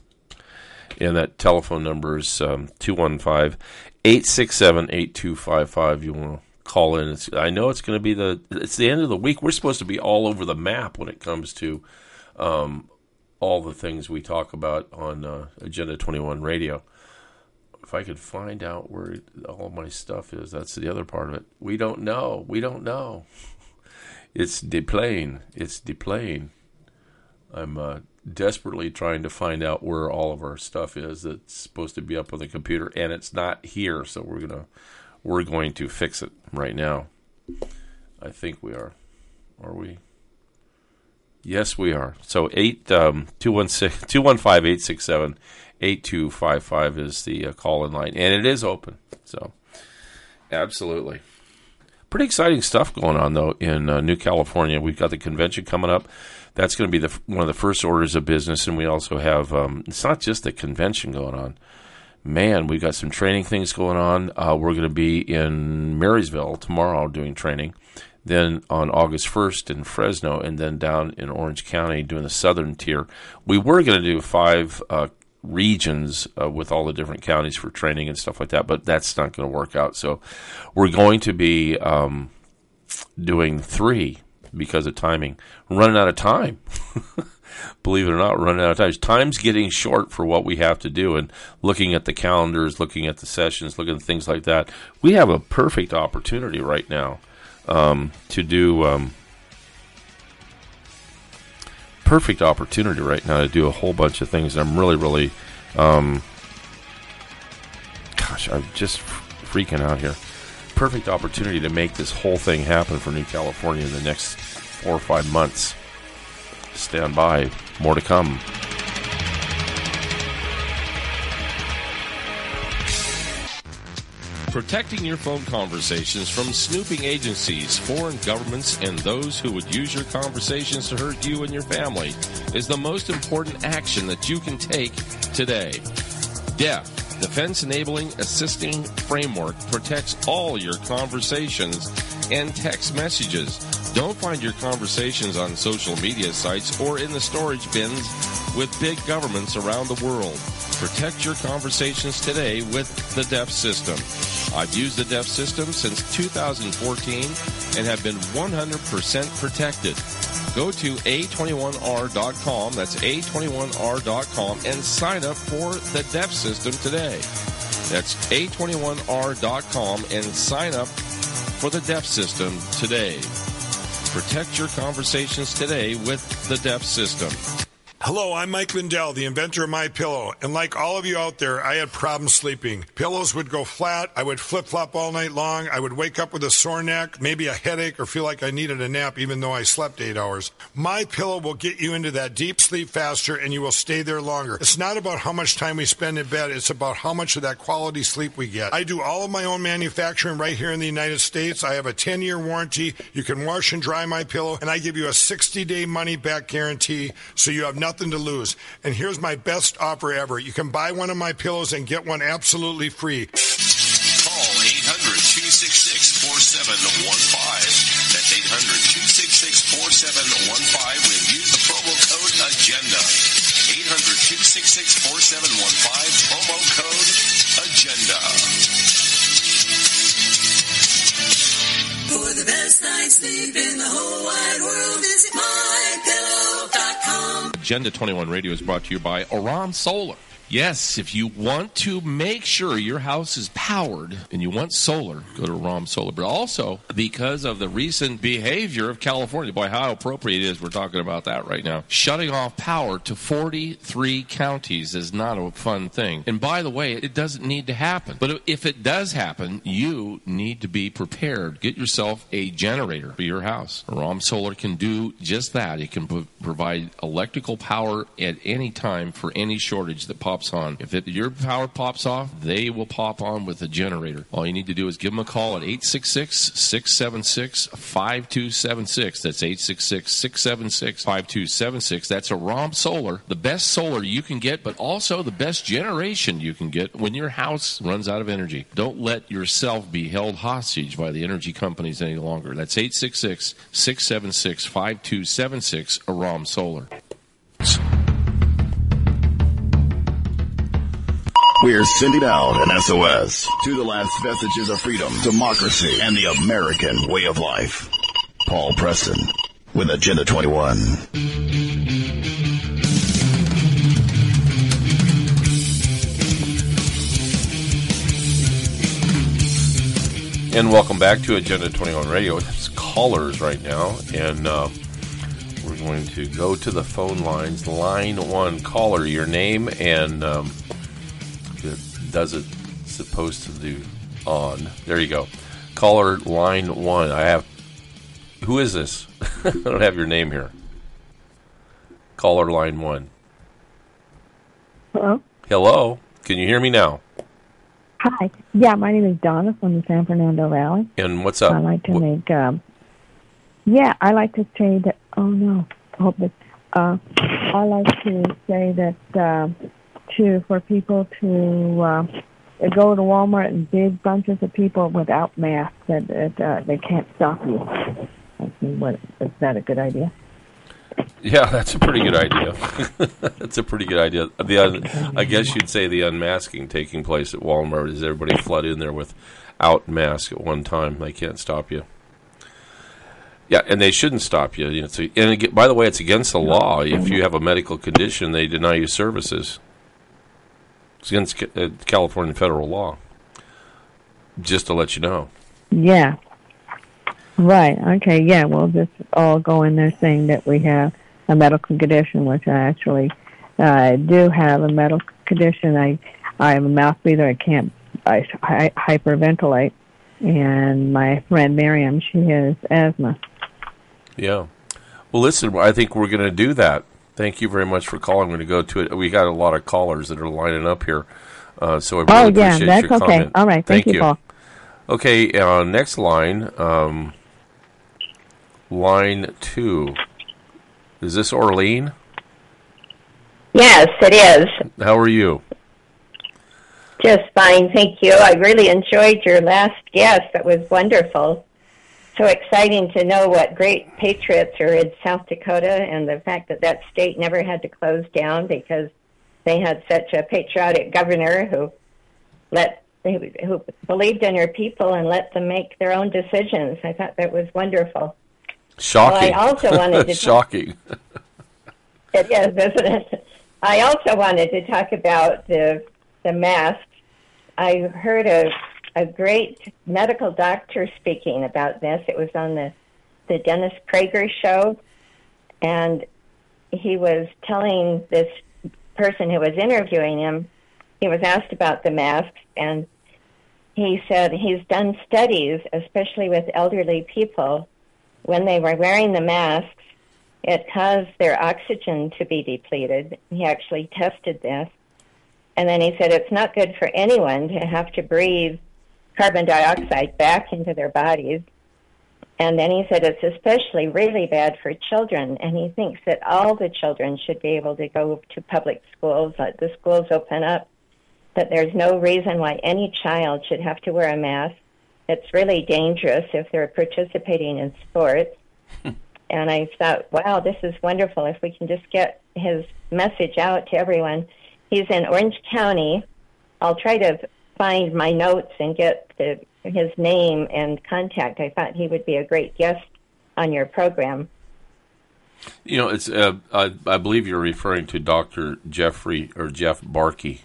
Speaker 11: And that telephone number is um, two one five, eight six seven, eight two five five. You want to call in. It's, I know it's going to be the it's the end of the week. We're supposed to be all over the map when it comes to um, all the things we talk about on uh, Agenda twenty-one Radio. If I could find out where all my stuff is, that's the other part of it. We don't know. We don't know. It's deplaying. It's deplaying. I'm uh, desperately trying to find out where all of our stuff is that's supposed to be up on the computer, and it's not here. So we're gonna we're going to fix it right now. I think we are. Are we? Yes, we are. So eight um, two one six two one five eight six seven eight two five five is the uh, call in line, and it is open. So absolutely. Pretty exciting stuff going on, though, in uh, New California. We've got the convention coming up. That's going to be the one of the first orders of business, and we also have, um, it's not just the convention going on. Man, we've got some training things going on. Uh, we're going to be in Marysville tomorrow doing training, then on August first in Fresno, and then down in Orange County doing the southern tier. We were going to do five uh, regions uh, with all the different counties for training and stuff like that, but that's not going to work out. So we're going to be um, doing three because of timing. We're running out of time. Believe it or not, we're running out of time. Time's getting short for what we have to do, and looking at the calendars, looking at the sessions, looking at things like that, we have a perfect opportunity right now um, to do um, perfect opportunity right now to do a whole bunch of things. And I'm really, really, um, gosh, I'm just freaking out here. Perfect opportunity to make this whole thing happen for New California in the next four or five months. Stand by. More to come. Protecting your phone conversations from snooping agencies, foreign governments, and those who would use your conversations to hurt you and your family is the most important action that you can take today. D E F, Defense Enabling Assisting Framework, protects all your conversations and text messages. Don't find your conversations on social media sites or in the storage bins with big governments around the world. Protect your conversations today with the D E F system. I've used the D E F system since two thousand fourteen and have been one hundred percent protected. Go to A twenty-one R dot com, that's A twenty-one R dot com, and sign up for the D E F system today. That's A twenty-one R dot com and sign up for the D E F system today. Protect your conversations today with the D E F system.
Speaker 13: Hello, I'm Mike Lindell, the inventor of MyPillow, and like all of you out there, I had problems sleeping. Pillows would go flat, I would flip-flop all night long, I would wake up with a sore neck, maybe a headache, or feel like I needed a nap even though I slept eight hours. MyPillow will get you into that deep sleep faster, and you will stay there longer. It's not about how much time we spend in bed, it's about how much of that quality sleep we get. I do all of my own manufacturing right here in the United States. I have a ten-year warranty. You can wash and dry MyPillow, and I give you a sixty-day money-back guarantee, so you have nothing to lose. And here's my best offer ever. You can buy one of my pillows and get one absolutely free.
Speaker 11: seven one five. That's eight hundred, two six six, four seven one five. We'll use the promo code AGENDA. eight hundred, two six six, four seven one five. Promo code AGENDA.
Speaker 14: For the best night's sleep in the whole wide world, visit my pillow dot com.
Speaker 15: Agenda twenty-one Radio is brought to you by Aram Solar. Yes, if you want to make sure your house is powered and you want solar, go to Aram Solar. But also, because of the recent behavior of California, boy, how appropriate it is we're talking about that right now. Shutting off power to forty-three counties is not a fun thing. And by the way, it doesn't need to happen. But if it does happen, you need to be prepared. Get yourself a generator for your house. Aram Solar can do just that. It can pro- provide electrical power at any time for any shortage that pops on. If it, your power pops off, they will pop on with a generator. All you need to do is give them a call at eight six six, six seven six, five two seven six. That's eight six six, six seven six, five two seven six. That's Aram Solar, the best solar you can get, but also the best generation you can get when your house runs out of energy. Don't let yourself be held hostage by the energy companies any longer. That's eight six six, six seven six, five two seven six, Aram Solar.
Speaker 10: We're sending out an S O S to the last vestiges of freedom, democracy, and the American way of life. Paul Preston with Agenda twenty-one.
Speaker 11: And welcome back to Agenda twenty-one Radio. It's callers right now, and uh, we're going to go to the phone lines. Line one, caller, your name and um, does it supposed to do on. There you go. Caller line one. I have. Who is this? I don't have your name here. Caller line one.
Speaker 16: Hello?
Speaker 11: Hello. Can you hear me now?
Speaker 16: Hi. Yeah, my name is Donna from the San Fernando Valley.
Speaker 11: And what's up?
Speaker 16: I like to
Speaker 11: what?
Speaker 16: make, um, yeah, I like to say that, oh no, I hope that, uh, I like to say that, uh, to, for people to, uh, go to Walmart and big bunches of people without masks, that, that uh, they can't stop you. I mean, what, is that a good idea?
Speaker 11: Yeah, that's a pretty good idea. That's a pretty good idea. The un- I guess you'd say the unmasking taking place at Walmart is everybody flood in there without mask at one time. They can't stop you. Yeah, and they shouldn't stop you. You know, so, and again, by the way, it's against the law. If you have a medical condition, they deny you services. It's against uh, California federal law. Just to let you know.
Speaker 16: Yeah. Right. Okay. Yeah. We'll just all go in there saying that we have a medical condition, which I actually uh, do have a medical condition. I I have a mouth breather. I can't I, I hyperventilate, and my friend Miriam, she has asthma.
Speaker 11: Yeah. Well, listen. I think we're going to do that. Thank you very much for calling. We're going to go to it. We got a lot of callers that are lining up here, uh, so I really
Speaker 16: oh,
Speaker 11: appreciate
Speaker 16: yeah, that's
Speaker 11: your
Speaker 16: okay.
Speaker 11: comment.
Speaker 16: All right. Thank,
Speaker 11: Thank you,
Speaker 16: you, Paul.
Speaker 11: Okay. Uh, next line. Um, line two. Is this Orlean?
Speaker 17: Yes, it is.
Speaker 11: How are you?
Speaker 17: Just fine, thank you. I really enjoyed your last guest. That was wonderful. So exciting to know what great patriots are in South Dakota, and the fact that that state never had to close down because they had such a patriotic governor who let who believed in her people and let them make their own decisions. I thought that was wonderful.
Speaker 11: Shocking.
Speaker 17: Well, I also wanted to
Speaker 11: Shocking.
Speaker 17: Talk, it is, isn't it? I also wanted to talk about the the masks. I heard a a great medical doctor speaking about this. It was on the the Dennis Prager show, and he was telling this person who was interviewing him. He was asked about the masks, and he said he's done studies, especially with elderly people. When they were wearing the masks, it caused their oxygen to be depleted. He actually tested this. And then he said it's not good for anyone to have to breathe carbon dioxide back into their bodies. And then he said it's especially really bad for children. And he thinks that all the children should be able to go to public schools, let the schools open up, that there's no reason why any child should have to wear a mask. it's really dangerous if they're participating in sports. And I thought, wow, this is wonderful. If we can just get his message out to everyone. He's in Orange County. I'll try to find my notes and get the, his name and contact. I thought he would be a great guest on your program.
Speaker 11: You know, it's. Uh, I, I believe you're referring to Doctor Jeffrey or Jeff Barkey.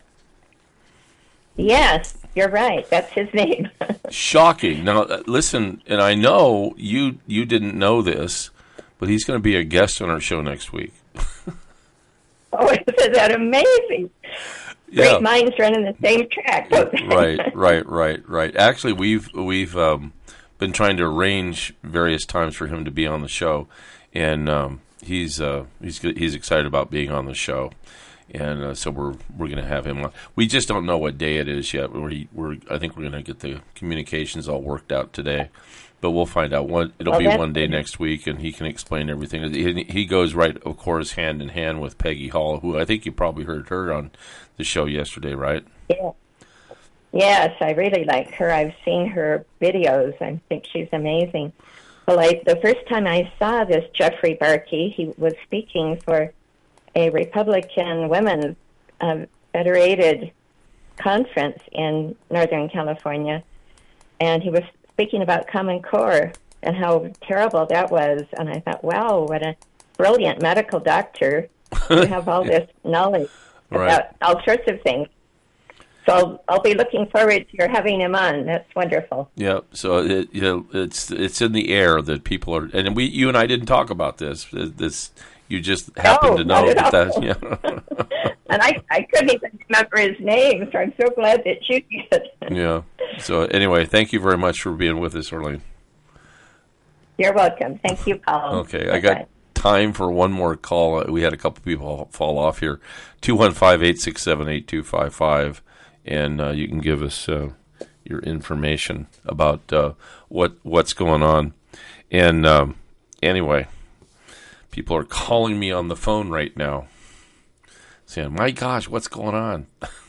Speaker 17: Yes, you're right. That's his name.
Speaker 11: Shocking. Now, uh, listen, and I know you you didn't know this, but he's going to be a guest on our show next week.
Speaker 17: Oh, isn't that amazing?
Speaker 11: Yeah.
Speaker 17: Great minds running the same track.
Speaker 11: Right, right, right, right. Actually, we've we've um, been trying to arrange various times for him to be on the show, and um, he's uh, he's he's excited about being on the show, and uh, so we're we're going to have him on. We just don't know what day it is yet. We're, we're I think we're going to get the communications all worked out today, but we'll find out. One it'll
Speaker 17: Oh,
Speaker 11: be
Speaker 17: that's
Speaker 11: one day
Speaker 17: good.
Speaker 11: next week, and he can explain everything. He, he goes right, of course, hand in hand with Peggy Hall, who I think you probably heard her on the show yesterday, right?
Speaker 17: Yeah. Yes, I really like her. I've seen her videos. I think she's amazing. Well, I, the first time I saw this Jeffrey Barkey, he was speaking for a Republican Women uh, Federated conference in Northern California, and he was speaking about Common Core and how terrible that was. And I thought, wow, what a brilliant medical doctor. You have all this knowledge
Speaker 11: Right.
Speaker 17: about all sorts of things. So I'll, I'll be looking forward to your having him on. That's wonderful.
Speaker 11: Yeah, so it, you know, it's it's in the air that people are, and we, you and I didn't talk about this. This you just happen
Speaker 17: No,
Speaker 11: to know
Speaker 17: not at
Speaker 11: that. That's,
Speaker 17: all.
Speaker 11: yeah.
Speaker 17: And I, I couldn't even remember his name, so I'm so glad that you did.
Speaker 11: Yeah. So anyway, thank you very much for being with us, Arlene.
Speaker 17: You're welcome. Thank you, Paul.
Speaker 11: Okay, I got time for one more call. We had a couple people fall off here. two one five, eight six seven, eight two five five, and uh, you can give us uh, your information about uh, what what's going on. And um, anyway, people are calling me on the phone right now, saying, "My gosh, what's going on?"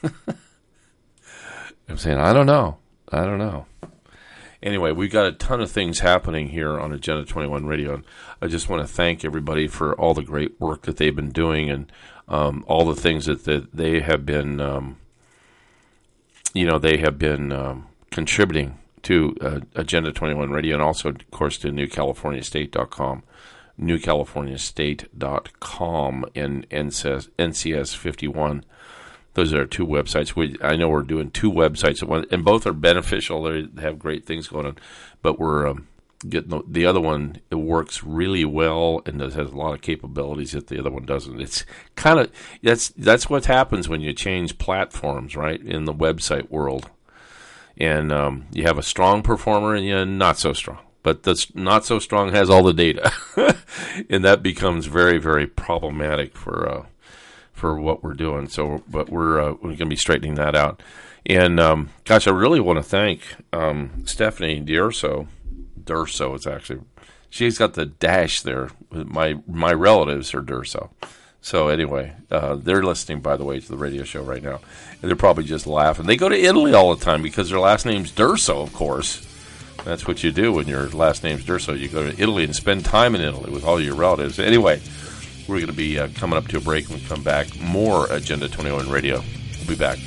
Speaker 11: I'm saying, "I don't know. I don't know." Anyway, we've got a ton of things happening here on Agenda twenty-one Radio, and I just want to thank everybody for all the great work that they've been doing and um, all the things that, that they have been, um, you know, they have been um, contributing to uh, Agenda twenty-one Radio, and also, of course, to new california state dot com, new california state dot com, and N C S fifty-one. Those are our two websites. We, I know we're doing two websites at one, and both are beneficial. They have great things going on, but we're um, getting the, the other one. It works really well and does, has a lot of capabilities that the other one doesn't. It's kind of that's that's what happens when you change platforms, right? In the website world, and um, you have a strong performer and you not so strong. But the not so strong has all the data, and that becomes very very problematic for. Uh, for what we're doing. So, but we're uh, we're going to be straightening that out. And um, gosh, I really want to thank um, Stephanie D'Urso. D'Urso, it's actually she's got the dash there. My my relatives are D'Urso. So anyway, uh, they're listening, by the way, to the radio show right now, and they're probably just laughing. They go to Italy all the time because their last name's D'Urso, of course. That's what you do when your last name's D'Urso. You go to Italy and spend time in Italy with all your relatives. Anyway. We're going to be uh, coming up to a break. When we come back, more Agenda twenty-one Radio. We'll be back.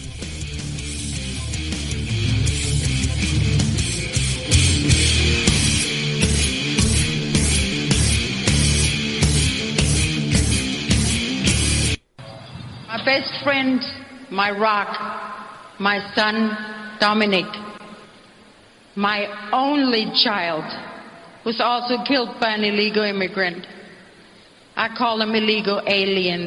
Speaker 18: My best friend, my rock, my son, Dominic, my only child, was also killed by an illegal immigrant. I call them illegal aliens.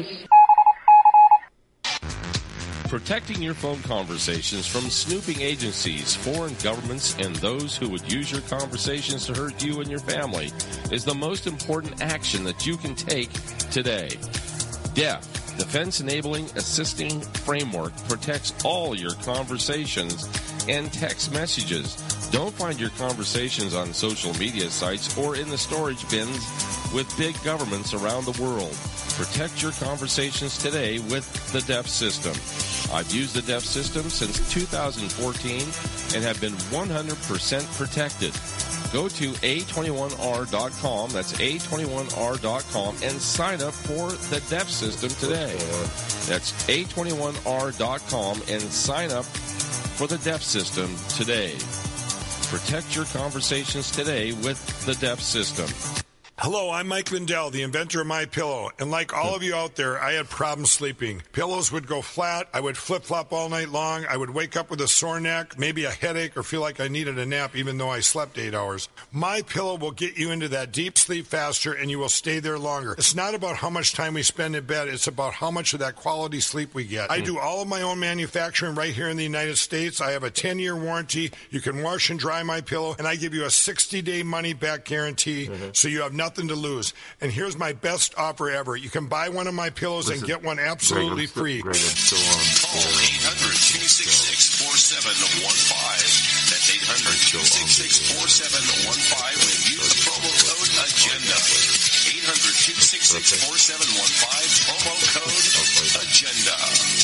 Speaker 15: Protecting your phone conversations from snooping agencies, foreign governments, and those who would use your conversations to hurt you and your family is the most important action that you can take today. D E F, Defense Enabling Assisting Framework, protects all your conversations and text messages. Don't find your conversations on social media sites or in the storage bins with big governments around the world. Protect your conversations today with the Deaf System. I've used the Deaf System since two thousand fourteen and have been one hundred percent protected. Go to A twenty-one R dot com, that's A twenty-one R dot com, and sign up for the Deaf System today. That's A twenty-one R dot com and sign up for the Deaf System today. Protect your conversations today with the Deaf System.
Speaker 13: Hello, I'm Mike Lindell, the inventor of MyPillow, and like all of you out there, I had problems sleeping. Pillows would go flat, I would flip-flop all night long, I would wake up with a sore neck, maybe a headache, or feel like I needed a nap even though I slept eight hours. MyPillow will get you into that deep sleep faster, and you will stay there longer. It's not about how much time we spend in bed, it's about how much of that quality sleep we get. I do all of my own manufacturing right here in the United States. I have a ten-year warranty. You can wash and dry MyPillow, and I give you a sixty-day money-back guarantee, mm-hmm. so you have nothing to lose. And here's my best offer ever. You can buy one of my pillows and get one absolutely free.
Speaker 19: Call eight hundred, two six six, four seven one five. That's eight hundred, two six six, four seven one five and use the promo code AGENDA. eight hundred, two six six, four seven one five, promo code AGENDA.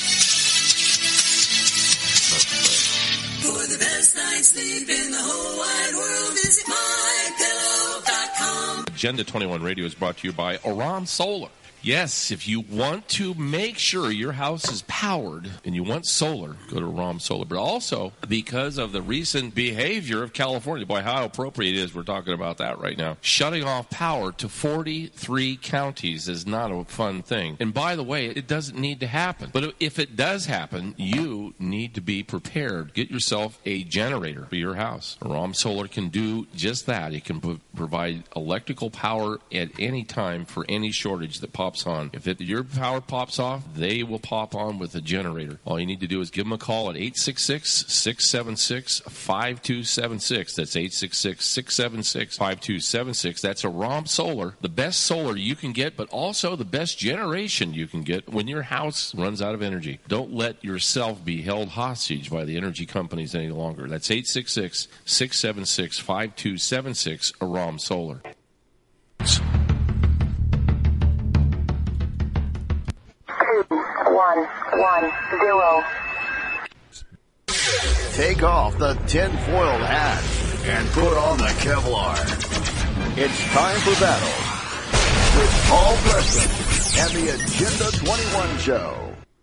Speaker 14: For the best night's sleep in the whole wide world, visit my pillow dot com.
Speaker 15: Agenda twenty-one Radio is brought to you by Aram Solar. Yes, if you want to make sure your house is powered and you want solar, go to Aram Solar. But also, because of the recent behavior of California, boy, how appropriate it is we're talking about that right now. Shutting off power to forty-three counties is not a fun thing. And by the way, it doesn't need to happen. But if it does happen, you need to be prepared. Get yourself a generator for your house. Aram Solar can do just that. It can p- provide electrical power at any time for any shortage that pops on. If it, your power pops off, they will pop on with a generator. All you need to do is give them a call at eight six six, six seven six, five two seven six. That's eight six six, six seven six, five two seven six. That's Aram Solar. The best solar you can get, but also the best generation you can get when your house runs out of energy. Don't let yourself be held hostage by the energy companies any longer. That's eight six six, six seven six, five two seven six, Aram Solar.
Speaker 2: One, one, zero.
Speaker 10: Take off the tin-foiled hat and put on the Kevlar. It's time for battle with Paul Preston and the Agenda twenty-one Show.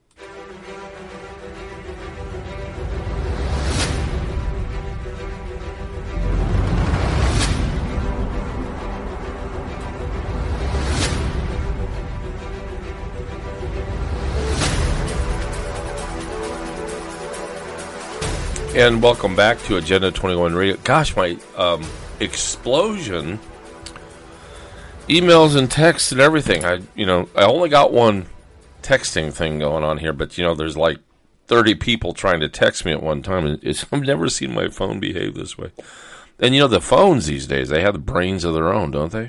Speaker 11: And welcome back to Agenda twenty-one Radio. Gosh, my um, explosion, emails and texts and everything. I, you know, I only got one texting thing going on here, but you know, there's like thirty people trying to text me at one time. It's, I've never seen my phone behave this way. And you know, the phones these days, they have the brains of their own, don't they?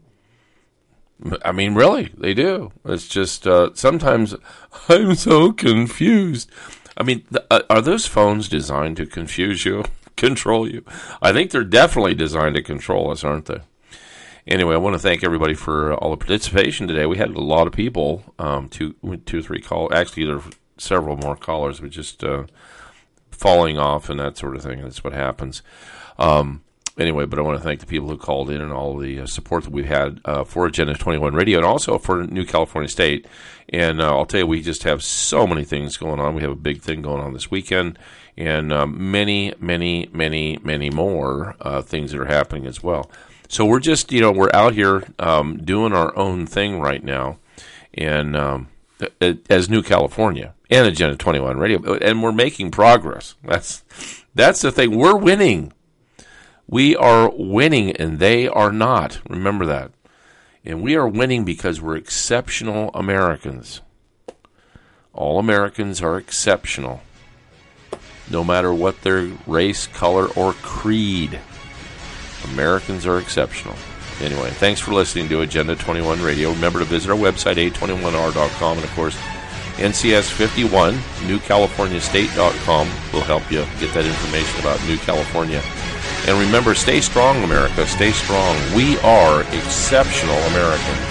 Speaker 11: I mean, really, they do. It's just uh, sometimes I'm so confused. I mean, th- uh, are those phones designed to confuse you, control you? I think they're definitely designed to control us, aren't they? Anyway, I want to thank everybody for all the participation today. We had a lot of people, um, two, two, three call. Actually, there were several more callers, but just uh, falling off and that sort of thing. That's what happens. Um, anyway, but I want to thank the people who called in and all the uh, support that we've had uh, for Agenda twenty-one Radio and also for New California State. And uh, I'll tell you, we just have so many things going on. We have a big thing going on this weekend and um, many, many, many, many more uh, things that are happening as well. So we're just, you know, we're out here um, doing our own thing right now and um, as New California and Agenda twenty-one Radio, and we're making progress. That's that's the thing. We're winning. We are winning, and they are not. Remember that. And we are winning because we're exceptional Americans. All Americans are exceptional, no matter what their race, color, or creed. Americans are exceptional. Anyway, thanks for listening to Agenda twenty-one Radio. Remember to visit our website, A twenty-one R dot com, and of course, N C S fifty-one, New California State dot com will help you get that information about New California And remember, stay strong, America. Stay strong. We are exceptional Americans.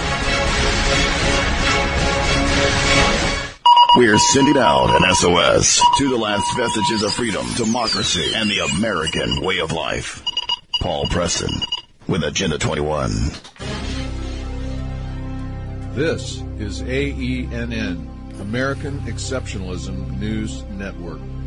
Speaker 10: We're sending out an S O S to the last vestiges of freedom, democracy, and the American way of life. Paul Preston with Agenda twenty-one.
Speaker 1: This is A E N N, American Exceptionalism News Network.